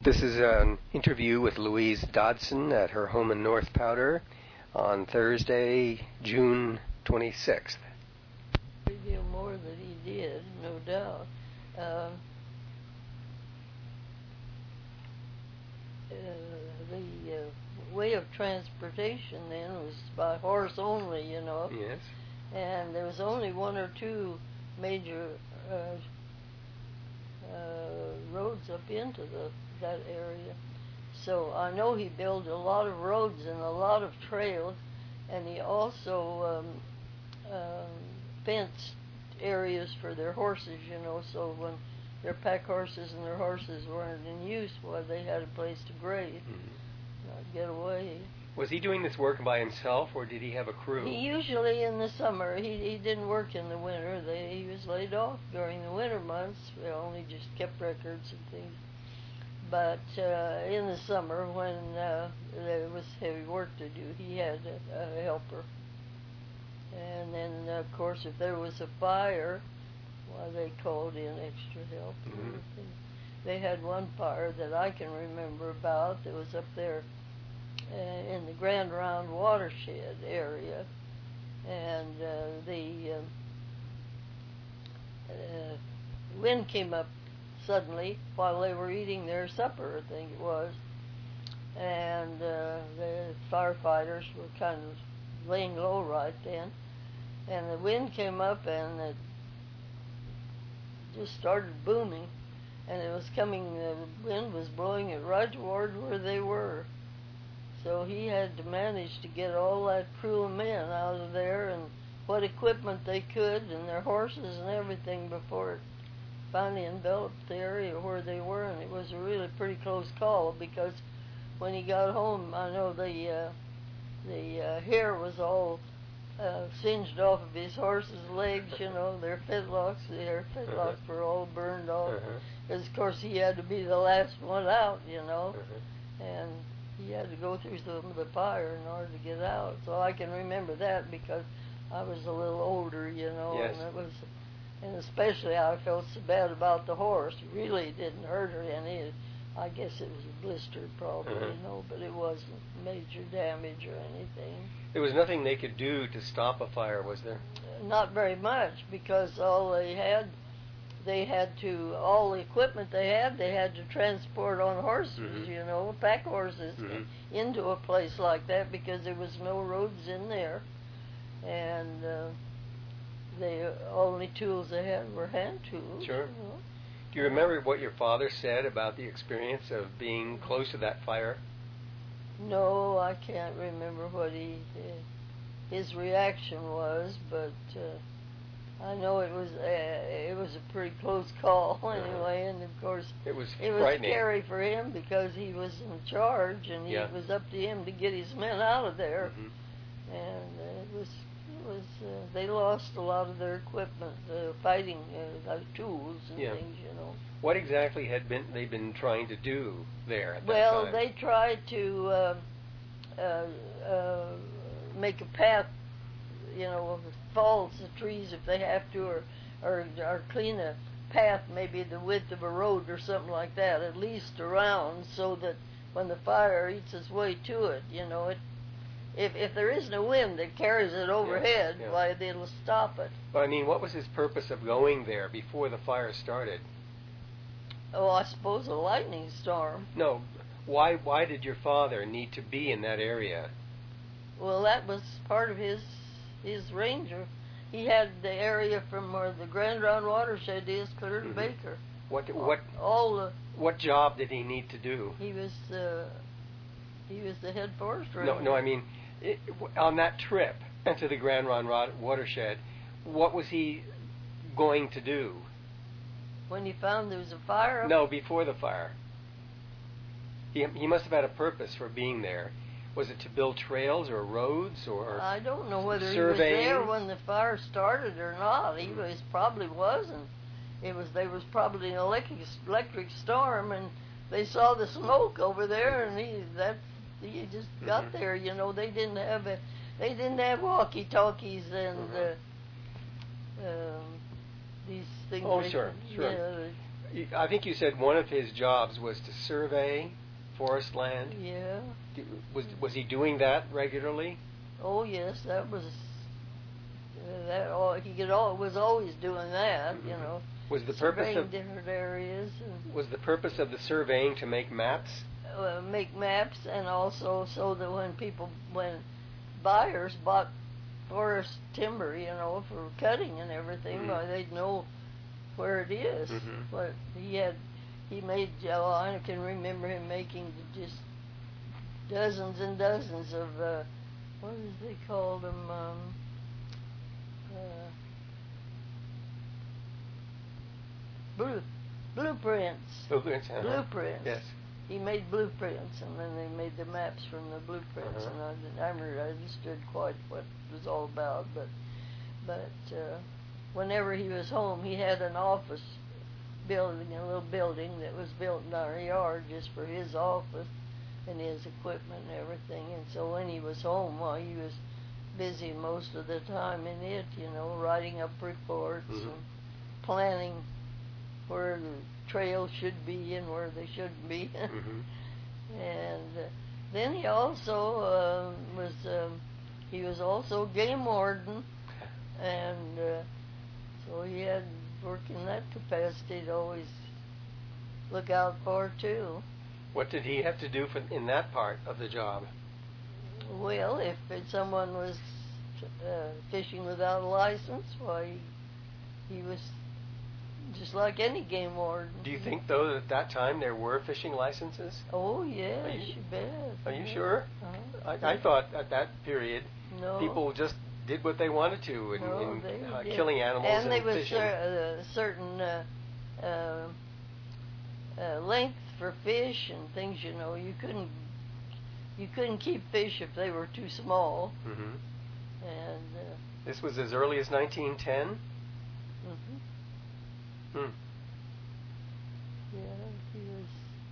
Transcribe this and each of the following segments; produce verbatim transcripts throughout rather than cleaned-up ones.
This is an interview with Louise Dodson at her home in North Powder on Thursday, June twenty-sixth. A great deal more that he did, no doubt. Uh, uh, the uh, way of transportation then was by horse only, you know. Yes. And there was only one or two major uh, uh, roads up into the that area. So I know he built a lot of roads and a lot of trails, and he also um, um, fenced areas for their horses, you know, so when their pack horses and their horses weren't in use, well, they had a place to graze, mm-hmm. not get away. Was he doing this work by himself, or did he have a crew? He usually in the summer. He he didn't work in the winter. They, he was laid off during the winter months. We only just kept records and things. But uh, in the summer, when uh, there was heavy work to do, he had a, a helper. And then, of course, if there was a fire, well, they called in extra help. Mm-hmm. They had one fire that I can remember about that was up there uh, in the Grand Round watershed area. And uh, the uh, uh, wind came up suddenly while they were eating their supper, I think it was, and uh, the firefighters were kind of laying low right then, and the wind came up and it just started booming, and it was coming, the wind was blowing it right toward where they were. So he had to manage to get all that crew of men out of there and what equipment they could and their horses and everything before it finally enveloped the area where they were, and it was a really pretty close call because when he got home, I know the uh, the uh, hair was all uh, singed off of his horse's legs, you know, their fetlocks, their fetlocks uh-huh. were all burned off, because uh-huh. of course he had to be the last one out, you know, uh-huh. and he had to go through some of the fire in order to get out. So I can remember that because I was a little older, you know, yes. and it was. And especially I felt so bad about the horse. It really didn't hurt her any. I guess it was a blister probably, uh-huh. you know, but it wasn't major damage or anything. There was nothing they could do to stop a fire, was there? Uh, not very much, because all they had, they had to, all the equipment they had, they had to transport on horses, mm-hmm. you know, pack horses mm-hmm. into a place like that because there was no roads in there. And uh, the only tools they had were hand tools. Sure. You know. Do you remember what your father said about the experience of being close to that fire? No, I can't remember what he uh, his reaction was, but uh, I know it was uh, it was a pretty close call anyway, and of course it was it was scary for him because he was in charge, and yeah. it was up to him to get his men out of there, mm-hmm. and uh, it was. Was uh, they lost a lot of their equipment, uh, fighting uh, like tools and yeah. things, you know. What exactly had been they been trying to do there at well, that time? Well, they tried to uh, uh, uh, make a path, you know, falls the trees if they have to, or, or or clean a path, maybe the width of a road or something like that, at least around, so that when the fire eats its way to it, you know, it. If if there is no wind that carries it overhead, yeah, yeah. why it'll stop it. But I mean, what was his purpose of going there before the fire started? Oh, I suppose a lightning storm. No, why why did your father need to be in that area? Well, that was part of his his ranger. He had the area from where the Grand Round watershed is clear to mm-hmm. Baker. What what all the what job did he need to do? He was uh, he was the head forest ranger. No, no, I mean. It, on that trip into the Grand Round watershed, what was he going to do? When he found there was a fire? No, before the fire. He, he must have had a purpose for being there. Was it to build trails or roads or I don't know whether surveying? He was there when the fire started or not. He was probably wasn't. It was there was probably an electric electric storm, and they saw the smoke over there, and he that. You just mm-hmm. got there, you know. They didn't have a, they didn't have walkie-talkies and mm-hmm. uh, um, these things. Oh, sure, sure. You know, You- I think you said one of his jobs was to survey forest land. Yeah. D- Was was he doing that regularly? Oh yes, that was uh, that. All he could all was always doing that. Mhm. You know, Was the purpose surveying of different areas and was the purpose of the surveying to make maps? uh, make maps, and also so that when people when buyers bought forest timber, you know, for cutting and everything, Mhm. why they'd know where it is. Mhm. But he had he made. Oh, I can remember him making just dozens and dozens of uh, what is they call them? Um, uh, blue blueprints. Blueprints. Uh-huh. Blueprints. Yes. He made blueprints, and then they made the maps from the blueprints, Uh-huh. and I, didn't- I remember I understood quite what it was all about. But but uh, whenever he was home, he had an office building, a little building that was built in our yard just for his office and his equipment and everything. And so when he was home, well, he was busy most of the time in it, you know, writing up reports Mhm. and planning where the trails should be and where they shouldn't be. Mhm. And uh, then he also uh, was um, he was also game warden, and uh, so he had work in that capacity to always look out for too. What did he have to do for, in that part of the job? Well, if it, someone was uh, fishing without a license, why he, he was just like any game warden. Do you think, though, that at that time there were fishing licenses? Oh yes, Are you- you bet. Are you Yeah. sure? Uh-huh. I, I thought at that period No. people just did what they wanted to in, No, in they uh, did. killing animals and, and, there was fishing. cer- uh, certain uh, uh, uh, length for fish and things. You know, you couldn't you couldn't keep fish if they were too small. Mm-hmm. And uh, This was as early as nineteen ten? hmm Hmm. yeah, he was.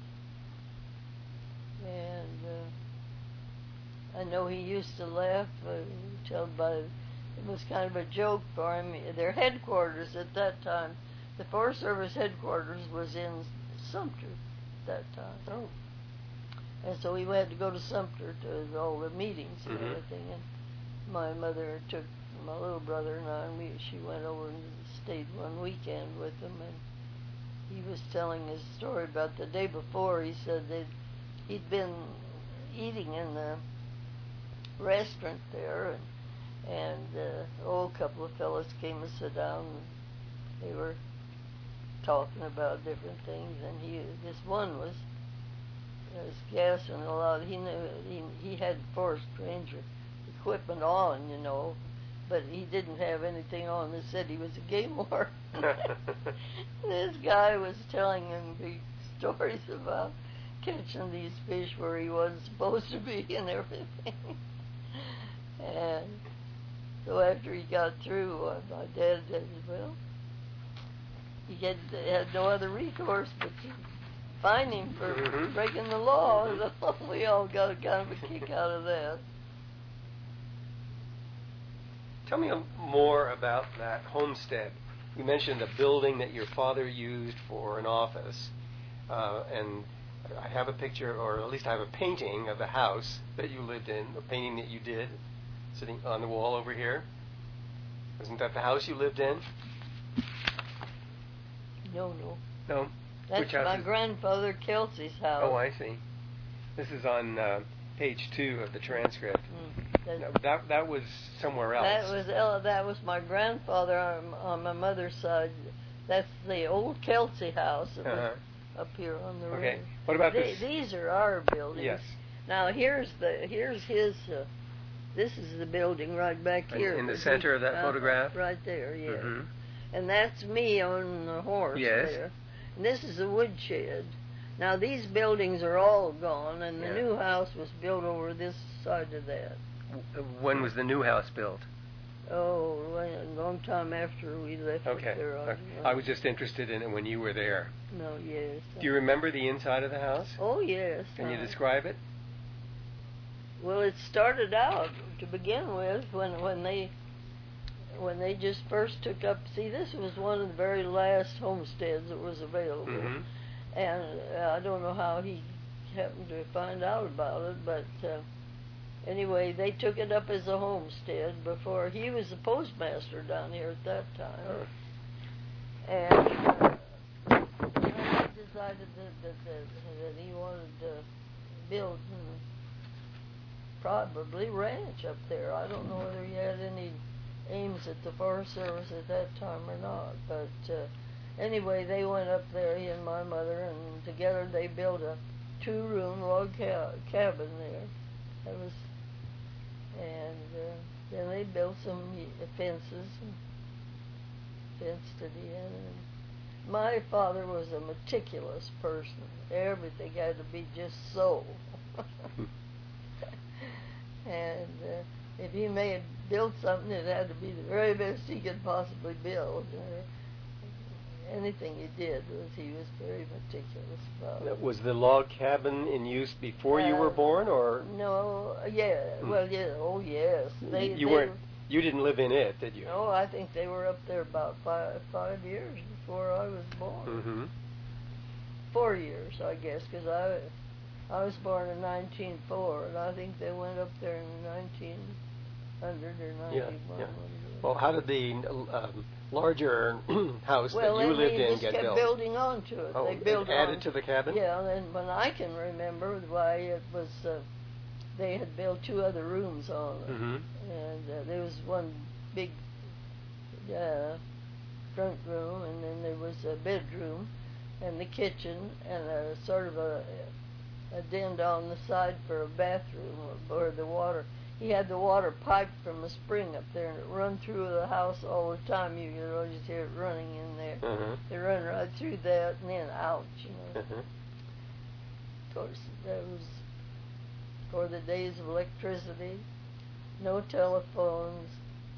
And uh, I know he used to laugh. Uh, tell by it was kind of a joke for him. Their headquarters at that time, the Forest Service headquarters was in Sumter at that time. Oh. And so we had to go to Sumter to all the meetings and Mhm. everything. And my mother took my little brother and I, and we, she went over and stayed one weekend with him. And he was telling his story about the day before. He said that he'd been eating in the restaurant there, and, and uh, oh, a couple of fellows came and sat down, and they were talking about different things. And he, this one was, was gassing a lot. He knew he he had forest ranger equipment on, you know, but he didn't have anything on that said he was a game warden. This guy was telling him big stories about catching these fish where he wasn't supposed to be and everything. And so after he got through, uh, my dad said, well, he had, had no other recourse but to fine him for Mhm. breaking the law. So we all got a kind of a kick out of that. Tell me a- more about that homestead. You mentioned a building that your father used for an office, uh, and I have a picture, or at least I have a painting of the house that you lived in, a painting that you did, sitting on the wall over here. Isn't that the house you lived in? No, no. No. That's Which house my is- grandfather Kelsey's house. Oh, I see. This is on uh, page two of the transcript. Mm, that, No, that that was somewhere else. that was El- that was my grandfather on, on my mother's side. That's the old Kelsey house that was Uh-huh. up here on the Okay. river. What about The- this? These are our buildings. Yes. Now here's the here's his. Uh, this is the building right back In- here. in the Is center of that uh, photograph? Right there, yeah. Mhm. And that's me on the horse Yes. there. And this is the woodshed. Now these buildings are all gone, and the Yeah. new house was built over this side of that. W- When was the new house built? Oh, a long time after we left Okay. it there. Uh, I was just interested in it when you were there. No, yes. Do you remember the inside of the house? Oh, yes. Can you uh, describe it? Well, it started out to begin with when when they when they just first took up, see, this was one of the very last homesteads that was available. Mm-hmm. And uh, I don't know how he happened to find out about it, but uh, anyway, they took it up as a homestead before he was the postmaster down here at that time. Oh. And uh, he decided that, that, that, that he wanted to build uh, probably ranch up there. I don't know whether he had any aims at the Forest Service at that time or not, but uh, anyway, they went up there, he and my mother, and together they built a two-room log ca- cabin there. That was, and uh, then they built some fences and fenced it in. And my father was a meticulous person. Everything had to be just so. And uh, if he may have built something, it had to be the very best he could possibly build. Uh, anything he did was he was very meticulous about it. Was the log cabin in use before uh, you were born, or no? Yeah, hmm. well, yeah, oh yes. They, you they weren't. You didn't live in it, did you? No, I think they were up there about five five years before I was born. Mm-hmm. Four years, I guess, because I. I was born in nineteen oh four, and I think they went up there in nineteen hundred or ninety-one. Yeah, yeah. Well, how did the um, larger house well, that you lived in just get kept built? building onto it. Oh, they built it added on, to the cabin? Yeah, and when I can remember why it was, uh, they had built two other rooms on it. Mm-hmm. And uh, there was one big uh, front room, and then there was a bedroom, and the kitchen, and a sort of a... a den on the side for a bathroom or, or the water. He had the water piped from a spring up there, and it run through the house all the time. You could always hear it running in there. Uh-huh. They run right through that and then out, you know. Uh-huh. Of course, that was for the days of electricity. No telephones,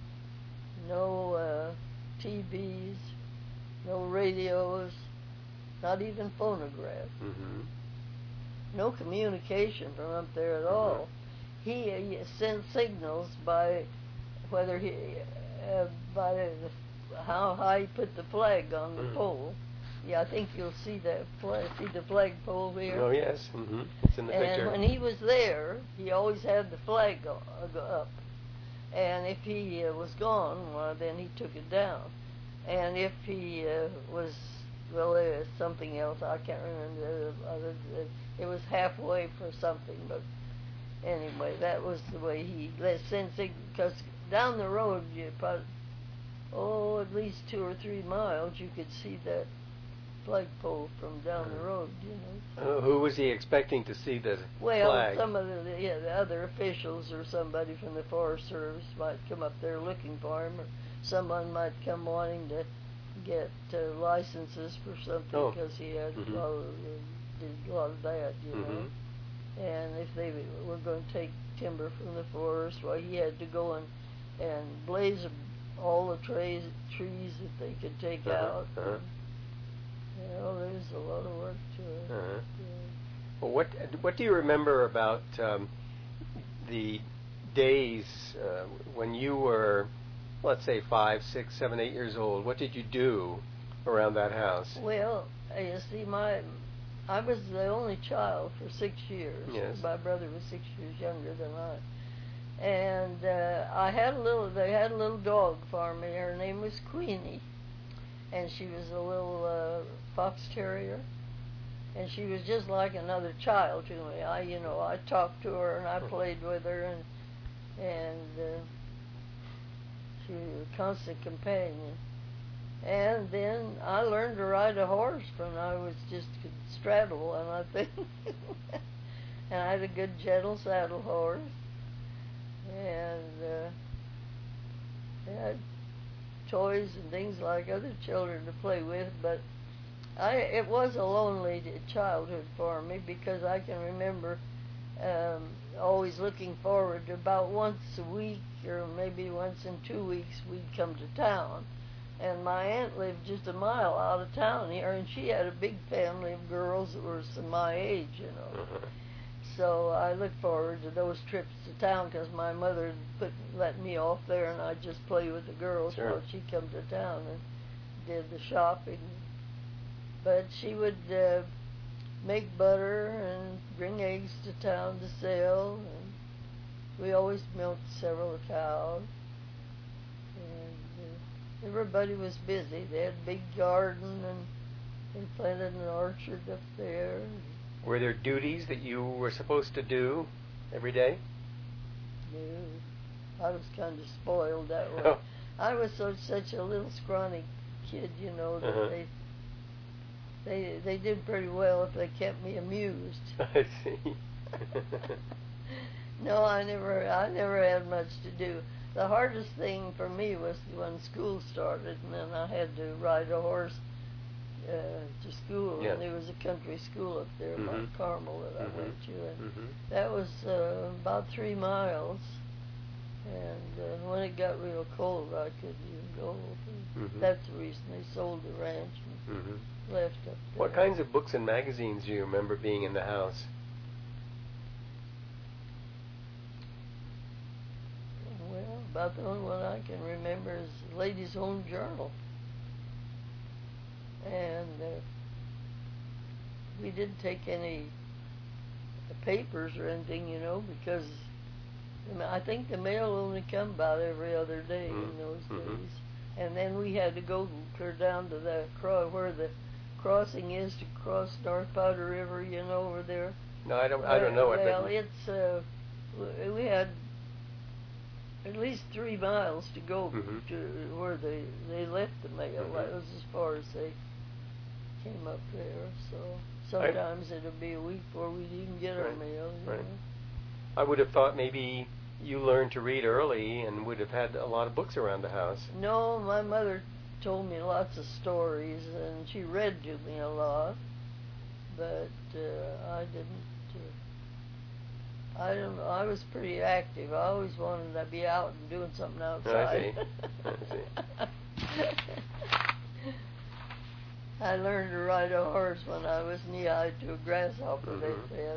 no uh, T Vs, no radios, not even phonographs. Mm-hmm. No communication from up there at all. He, he sent signals by whether he uh, by the, how high he put the flag on the mm. pole. Yeah, I think you'll see that flag. See the flag pole here. Oh yes, mm-hmm. It's in the and picture. And when he was there, he always had the flag go, uh, go up. And if he uh, was gone, well, then he took it down. And if he uh, was well, there was something else I can't remember. Uh, uh, It was halfway for something, but anyway, that was the way he let sent signals. Because down the road, you probably, oh, at least two or three miles, you could see that flagpole from down the road. You know. Uh, who was he expecting to see the well, flag? Well, some of the, yeah, the other officials or somebody from the Forest Service might come up there looking for him, or someone might come wanting to get uh, licenses for something because oh. he had mm-hmm. a lot of, uh, did a lot of that, you mm-hmm. know. And if they were going to take timber from the forest, well, he had to go and and blaze all the trees trees that they could take uh-huh. out. Uh-huh. You know, there's a lot of work to it. Uh-huh. Yeah. Well, what what do you remember about um, the days uh, when you were, let's say, five, six, seven, eight years old? What did you do around that house? Well, you see, my I was the only child for six years. Yes. My brother was six years younger than I. And uh, I had a little. They had a little dog for me. Her name was Queenie, and she was a little uh, fox terrier. And she was just like another child to me. I, you know, I talked to her and I played with her, and and uh, she was a constant companion. And then I learned to ride a horse when I was just could straddle, and I think, and I had a good gentle saddle horse, and uh, I had toys and things like other children to play with. But I, it was a lonely childhood for me because I can remember um, always looking forward to about once a week or maybe once in two weeks we'd come to town. And my aunt lived just a mile out of town here, and she had a big family of girls that were some my age, you know. Uh-huh. So I look forward to those trips to town because my mother put let me off there, and I'd just play with the girls Sure. while she come to town and did the shopping. But she would uh, make butter and bring eggs to town to sell, and we always milked several cows. And uh, everybody was busy. They had a big garden, and they planted an orchard up there. Were there duties that you were supposed to do every day? No, I was kind of spoiled that way. Oh. I was so such a little scrawny kid, you know, that Uh-huh. they they they did pretty well if they kept me amused. I see. No, I never I never had much to do. The hardest thing for me was when school started, and then I had to ride a horse uh, to school. Yeah. And there was a country school up there, Mhm. Mount Carmel, that Mhm. I went to, and Mhm. that was uh, about three miles. And uh, when it got real cold, I couldn't even go. Mhm. That's the reason they sold the ranch and Mhm. left up there. What kinds of books and magazines do you remember being in the house? Well, about the only one I can remember is Ladies' Home Journal. And uh, we didn't take any papers or anything, you know, because I mean, I think the mail only come about every other day Mm. in those Mhm. days. And then we had to go clear down to the cro- where the crossing is to cross North Powder River, you know, over there. No, I don't. I don't know it. Well, But it's uh, w- we had at least three miles to go Mhm. to where they they left the mail. Mhm. That was as far as they came up there. So sometimes it'll be a week before we'd even get our Right. mail. You Right. know? I would have thought maybe you learned to read early and would have had a lot of books around the house. No, my mother told me lots of stories, and she read to me a lot, but uh, I didn't. Uh, I don't know. I was pretty active. I always wanted to be out and doing something outside. I see. I learned to ride a horse when I was knee-high to a grasshopper, Mhm. they said.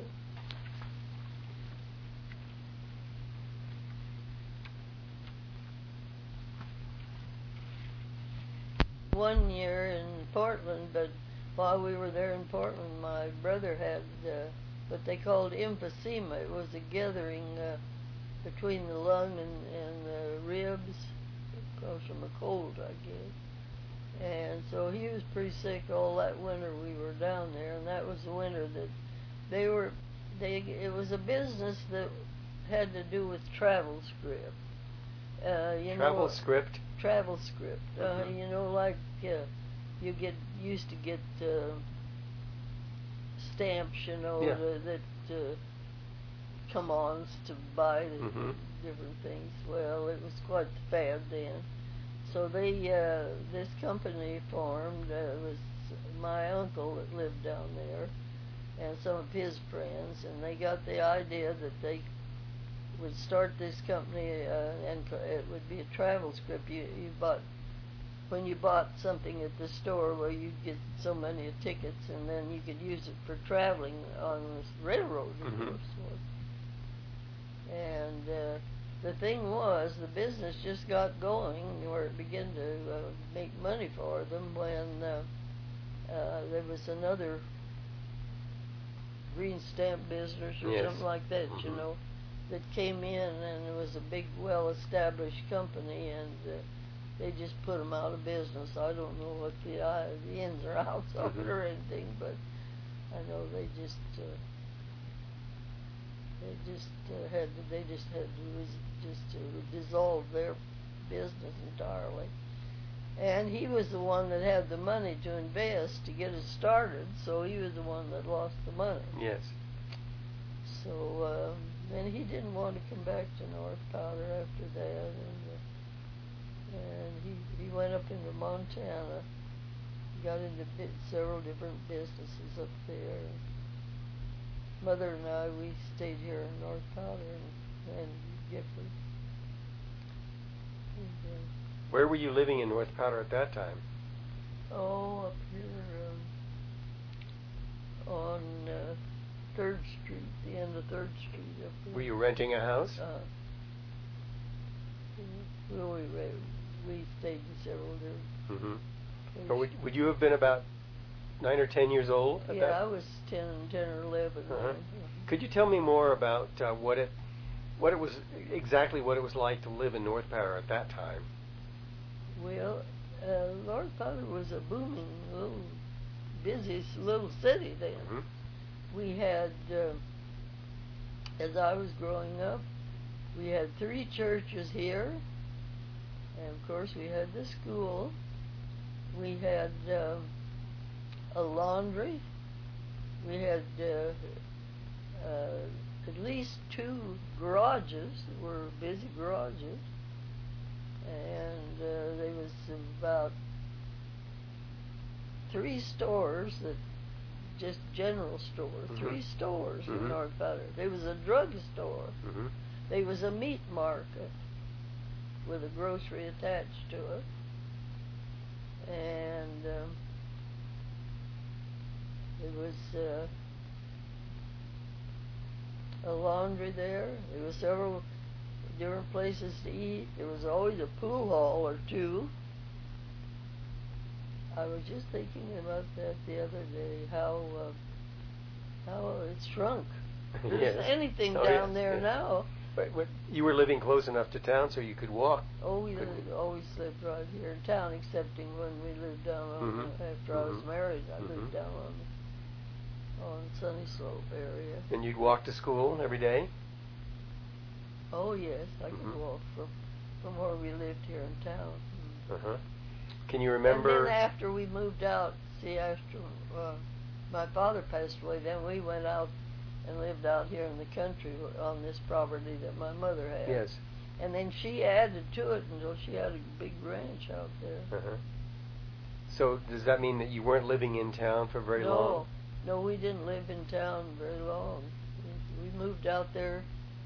One year in Portland, but while we were there in Portland, my brother had uh, what they called emphysema. It was a gathering uh, between the lung and, and the ribs. It comes from a cold, I guess. And so he was pretty sick all that winter we were down there, and that was the winter that they were. They it was a business that had to do with travel script. Uh, you Travel know, script. travel script. Uh, Mhm. you know, like uh, you get used to get uh, stamps, you know, Yeah. the, that uh, come on to buy the Mhm. different things. Well, it was quite the fad then. So they, uh, this company formed. Uh, it was my uncle that lived down there, and some of his friends, and they got the idea that they would start this company, uh, and co- it would be a travel script. You, you bought, when you bought something at the store, where you'd get so many tickets, and then you could use it for traveling on the railroad, of Mhm. course. And uh, the thing was, the business just got going where it began to uh, make money for them when uh, uh, there was another green stamp business or Yes. something like that, you Mhm. know, that came in, and it was a big, well-established company, and uh, they just put them out of business. I don't know what the, uh, the ins or outs of it Mhm. or anything, but I know they just uh, they just uh, had to, they just had to res- just to dissolve their business entirely. And he was the one that had the money to invest to get it started, so he was the one that lost the money. Yes. So um, then he didn't want to come back to North Powder after that, and uh, and he he went up into Montana, got into bit, several different businesses up there. Mother and I, we stayed here in North Powder and, and Gifford. And, uh, Where were you living in North Powder at that time? oh, up here um, on uh, Third Street, the end of Third Street up there. Were you renting a house? Uh, well, we re- we stayed in several there. Mm-hmm. Or would would you have been about nine or ten years old at Yeah, that? I was ten, ten or eleven. Uh-huh. Then. Could you tell me more about uh, what it, what it was exactly what it was like to live in North Powder at that time? Well, uh, North Powder was a booming little, busy s- little city then. Mm-hmm. We had, uh, as I was growing up, we had three churches here, and of course we had the school. We had uh, a laundry. We had uh, uh, at least two garages that were busy garages, and uh, there was about three stores that just general stores, Mhm. three stores Mhm. in North Powder. There was a drugstore. Mm-hmm. There was a meat market with a grocery attached to it, and um, there was uh, a laundry there. There were several different places to eat. There was always a pool hall or two. I was just thinking about that the other day, how uh, how it's shrunk. There Yes. isn't anything Oh, down yes, there yes. now. But, but you were living close enough to town so you could walk. Oh, we Couldn't lived, you? always lived right here in town, excepting when we lived down on Mhm. the, after I was Mhm. married. I Mhm. lived down on on Sunny Slope area. And you'd walk to school every day? Oh yes, I could Mhm. walk from from where we lived here in town. Uh-huh. Can you remember? And then after we moved out, see, after uh, my father passed away, then we went out and lived out here in the country on this property that my mother had. Yes. And then she added to it until she had a big ranch out there. Uh-huh. So does that mean that you weren't living in town for very no, long? No, we didn't live in town very long. We, we moved out there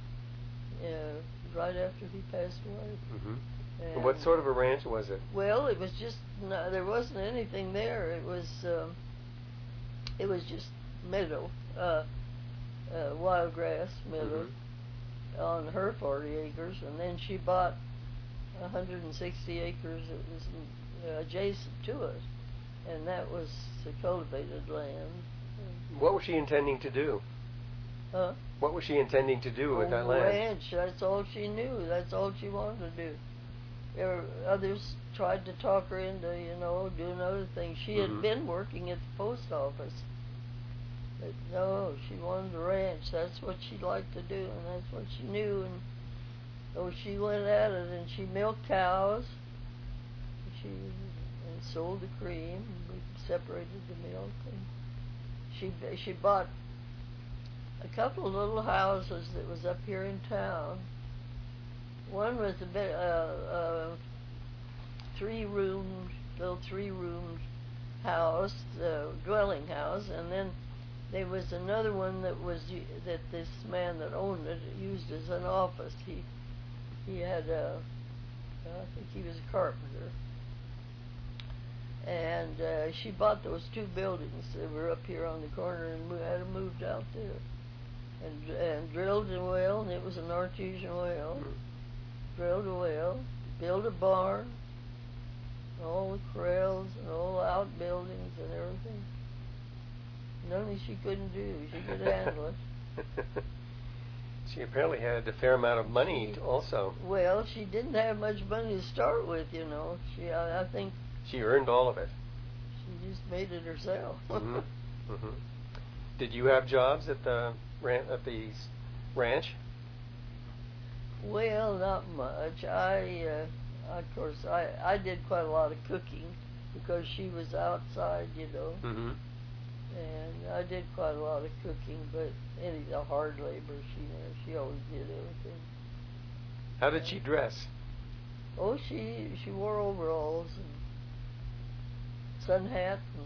uh, right after he passed away. Mm-hmm. And And what sort of a ranch was it? Well, it was just no, there wasn't anything there. It was um, it was just meadow, uh, uh, wild grass meadow Mhm. on her forty acres, and then she bought one hundred sixty acres that was uh, adjacent to it, and that was the cultivated land. What was she intending to do? Huh? What was she intending to do with Oh, that land? ranch. That's all she knew. That's all she wanted to do. There were others tried to talk her into, you know, doing other things. She Mhm. had been working at the post office. But no, she wanted the ranch. That's what she liked to do, and that's what she knew. And so she went at it, and she milked cows. She and sold the cream. And we separated the milk. And she she bought a couple of little houses that was up here in town. One was a bit, uh, uh, three-roomed, little three-roomed house, uh, dwelling house, and then there was another one that was u- that this man that owned it used as an office. He he had a, I think he was a carpenter, and uh, she bought those two buildings that were up here on the corner and mo- had them moved out there, and and drilled a well, and it was an artesian well. Mhm. Drilled a well, built a barn, all the corrals and all the outbuildings and everything. Nothing she couldn't do. She could handle it. She apparently had a fair amount of money She- also. Well, she didn't have much money to start with, you know. She, I, I think, She earned all of it. she just made it herself. Mhm. Mhm. Did you have jobs at the ran- at the s- ranch? Well, not much. I, uh, of course, I, I did quite a lot of cooking because she was outside, you know. Mm-hmm. And I did quite a lot of cooking, but any the hard labor, she you know, she always did everything. How did she dress? Oh, she she wore overalls and sun hat, and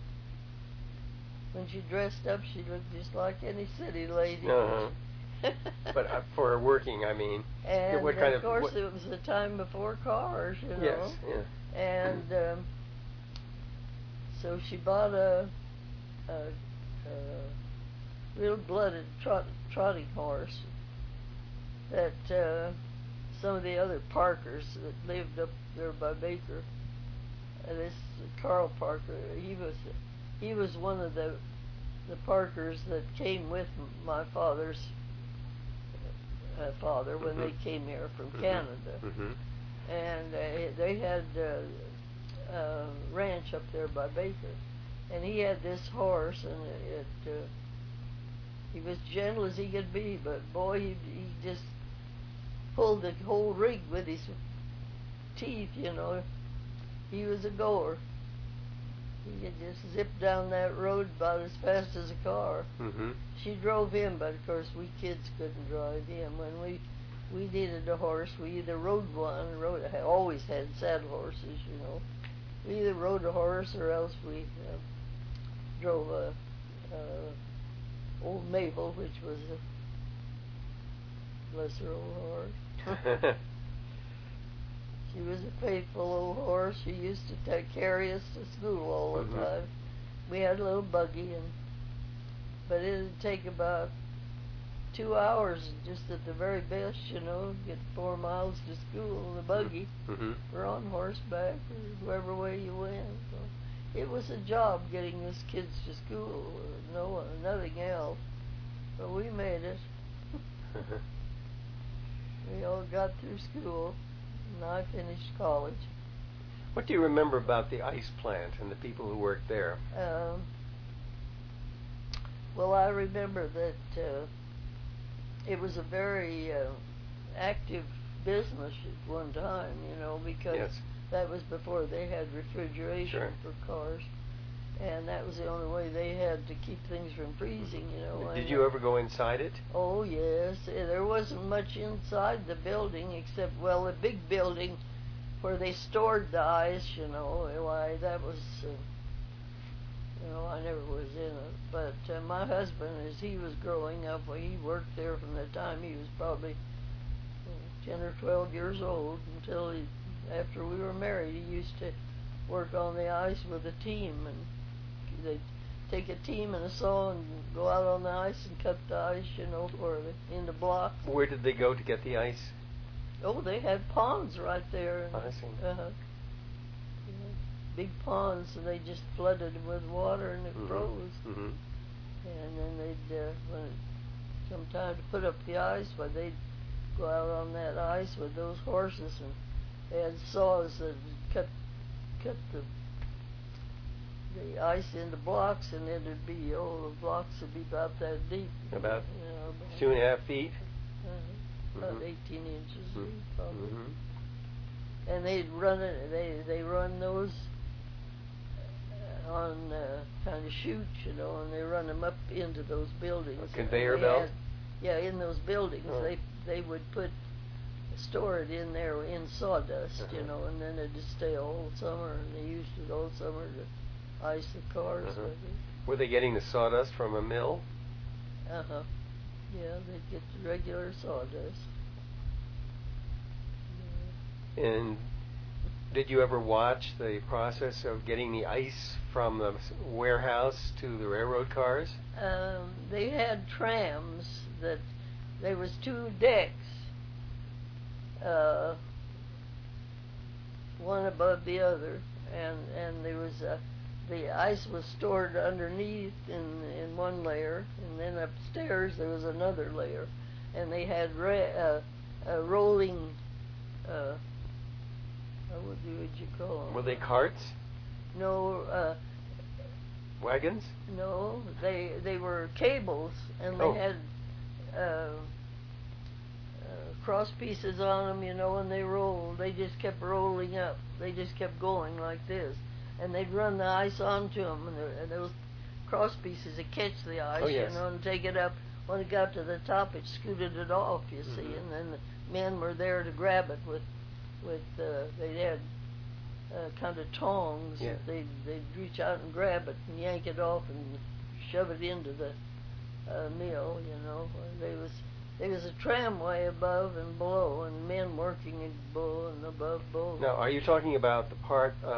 when she dressed up, she looked just like any city lady. Uh-huh. But uh, for her working, I mean. And what kind of of course, what- it was the time before cars, you know. Yes. Yeah. And um, so she bought a, a, a real blooded trot, trotting horse that uh, some of the other Parkers that lived up there by Baker. Uh, this Carl Parker, he was he was one of the the Parkers that came with my father's uh, father when mm-hmm. they came here from mm-hmm. Canada, mm-hmm. and uh, they had uh, a ranch up there by Baker, and he had this horse, and it, it uh, he was gentle as he could be, but boy, he, he just pulled the whole rig with his teeth, you know. He was a goer. He could just zip down that road about as fast as a car. Mm-hmm. She drove him, but of course we kids couldn't drive him. When we we needed a horse, we either rode one, rode always had saddle horses, you know. We either rode a horse or else we uh, drove a, a old Mabel, which was a lesser old horse. She was a faithful old horse. She used to take, carry us to school all the mm-hmm. time. We had a little buggy, and but it'd take about two hours, just at the very best, you know, get four miles to school in the buggy, mm-hmm. or on horseback, or whoever way you went. So it was a job getting us kids to school, no nothing else. But we made it. We all got through school. And I finished college. What do you remember about the ice plant and the people who worked there? Um, well, I remember that uh, it was a very uh, active business at one time, you know, because yes. that was before they had refrigeration sure. for cars. And that was the only way they had to keep things from freezing, you know. Did and, you ever go inside it? Oh, yes. There wasn't much inside the building except, well, a big building where they stored the ice, you know. Why, that was, uh, you know, I never was in it. But uh, my husband, as he was growing up, well, he worked there from the time he was probably uh, ten or twelve years old until he, after we were married, he used to work on the ice with a team, and they'd take a team and a saw and go out on the ice and cut the ice, you know, for the, into blocks. Where did they go to get the ice? Oh, they had ponds right there. And, I see. Uh-huh. You know, big ponds, and they just flooded them with water, and it mm-hmm. froze. Mm-hmm. And then they'd, uh, when it come time to put up the ice, but they'd go out on that ice with those horses, and they had saws that cut cut the the ice into blocks, and it'd be, oh, the blocks would be about that deep. About, you know, about two and a half feet? Uh, about mm-hmm. eighteen inches mm-hmm. deep, probably. Mm-hmm. And they'd run it, they, they run those on uh, kind of chutes, you know, and they run them up into those buildings. A conveyor belt? Had, yeah, in those buildings. Oh. They they would put, store it in there in sawdust, uh-huh. you know, and then it'd stay all summer, and they used it all summer to ice the cars uh-huh. with it. Were they getting the sawdust from a mill? Uh-huh. Yeah, they'd get the regular sawdust. Yeah. And did you ever watch the process of getting the ice from the warehouse to the railroad cars? Um, they had trams that, there was two decks, uh, one above the other, and, and there was a the ice was stored underneath in in one layer, and then upstairs there was another layer, and they had re- uh, a rolling. Uh, what would you, would you call them? Were they carts? No. Uh, Wagons? No, they they were cables, and they oh. had uh, uh, cross pieces on them, you know, and they rolled. They just kept rolling up. They just kept going like this. And they'd run the ice onto them, and, there, and those cross pieces would catch the ice, oh, yes. you know, and take it up. When it got to the top, it scooted it off, you mm-hmm. see, and then the men were there to grab it with, with uh, they had uh, kind of tongs. Yeah. That they'd, they'd reach out and grab it and yank it off and shove it into the uh, mill, you know. There was there was a tramway above and below, and men working below and above both. Now, are you talking about the part of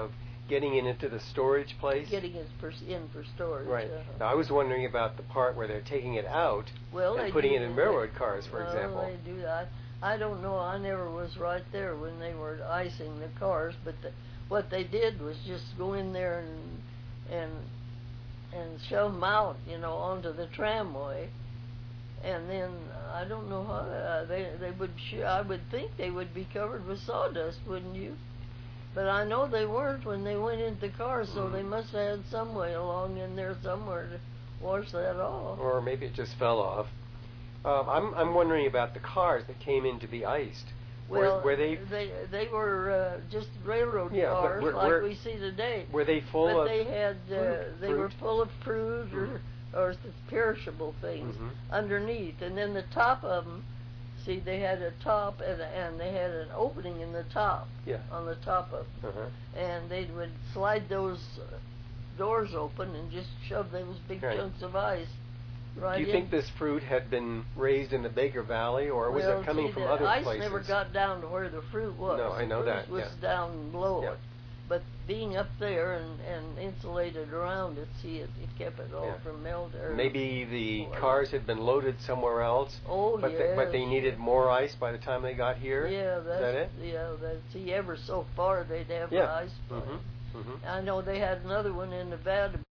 getting it into the storage place. Getting it for, in for storage. Right. Uh-huh. Now, I was wondering about the part where they're taking it out well, and they putting do, it in railroad cars, for well, example. They do that. I don't know. I never was right there when they were icing the cars, but the, what they did was just go in there and and and shove them out, you know, onto the tramway, and then I don't know how uh, they they would. Sh- I would think they would be covered with sawdust, wouldn't you? But I know they weren't when they went into the car, so Mm. they must have had some way along in there somewhere to wash that off. Or maybe it just fell off. Um, I'm I'm wondering about the cars that came in to be iced. Well, were, were they they they were uh, just railroad Yeah, but cars were- like were- we see today. were they full but of? they had uh, fruit- they were fruit? full of fruit or Mhm. or th- perishable things Mhm. underneath, and then the top of them. See, they had a top and and they had an opening in the top. Yeah. On the top of them, Uh-huh. and they would slide those uh, doors open and just shove those big Right. chunks of ice right Do you in. think this fruit had been raised in the Baker Valley, or was well, it coming see, from the other ice places? never got down to where the fruit was. No, I know the that, fruit was yeah. down below Yeah. it. But being up there and, and insulated around it, see, it, it kept it all Yeah. from melting. Maybe the Or- cars had been loaded somewhere else, Oh, but they, but they yes. needed more ice by the time they got here. Yeah, that's Is that it? yeah. That see, ever so far they'd have Yeah. an ice plant. Mm-hmm. Mm-hmm. I know they had another one in Nevada.